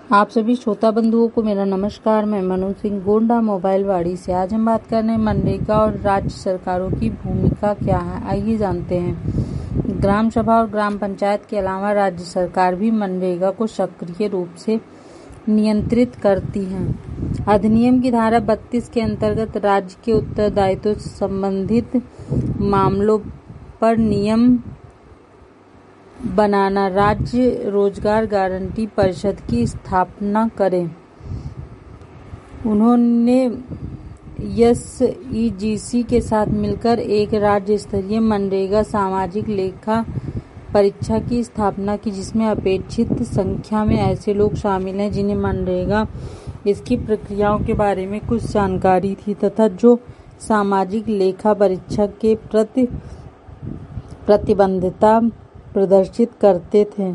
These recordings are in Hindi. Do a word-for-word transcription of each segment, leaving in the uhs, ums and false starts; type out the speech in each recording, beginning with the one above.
आप सभी श्रोता बंधुओं को मेरा नमस्कार। मैं मनोज सिंह गोंडा मोबाइलवाड़ी से। आज हम बात कर रहे हैं मनरेगा और राज्य सरकारों की भूमिका क्या है। आइए जानते हैं। ग्राम सभा और ग्राम पंचायत के अलावा राज्य सरकार भी मनरेगा को सक्रिय रूप से नियंत्रित करती है। अधिनियम की धारा बत्तीस के अंतर्गत राज्य के उत्तरदायित्व से संबंधित मामलों पर नियम बनाना, राज्य रोजगार गारंटी परिषद की स्थापना करें। उन्होंने एस ई जी सी के साथ मिलकर एक राज्य स्तरीय मनरेगा सामाजिक लेखा परीक्षा की स्थापना की, जिसमें अपेक्षित संख्या में ऐसे लोग शामिल हैं जिन्हें मनरेगा इसकी प्रक्रियाओं के बारे में कुछ जानकारी थी तथा जो सामाजिक लेखा परीक्षा के प्रति प्रतिबद्धता प्रदर्शित करते थे।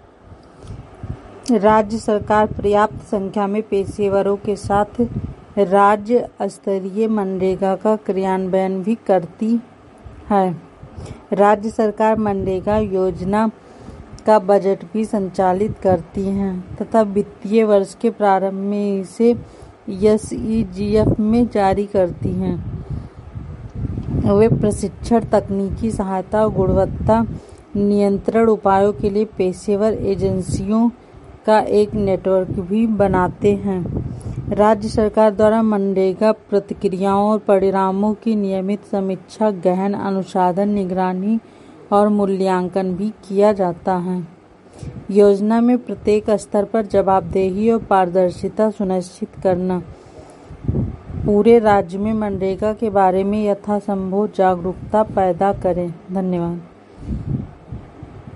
राज्य सरकार पर्याप्त संख्या में पेशेवरों के साथ राज्य स्तरीय मनरेगा का क्रियान्वयन भी करती है। राज्य सरकार मनरेगा योजना का बजट भी संचालित करती है तथा वित्तीय वर्ष के प्रारंभ में इसे एस ई जी एफ में जारी करती हैं। वे प्रशिक्षण, तकनीकी सहायता और गुणवत्ता नियंत्रण उपायों के लिए पेशेवर एजेंसियों का एक नेटवर्क भी बनाते हैं। राज्य सरकार द्वारा मनरेगा प्रतिक्रियाओं और परिणामों की नियमित समीक्षा, गहन अनुसंधान, निगरानी और मूल्यांकन भी किया जाता है। योजना में प्रत्येक स्तर पर जवाबदेही और पारदर्शिता सुनिश्चित करना। पूरे राज्य में मनरेगा के बारे में यथासंभव जागरूकता पैदा करें। धन्यवाद।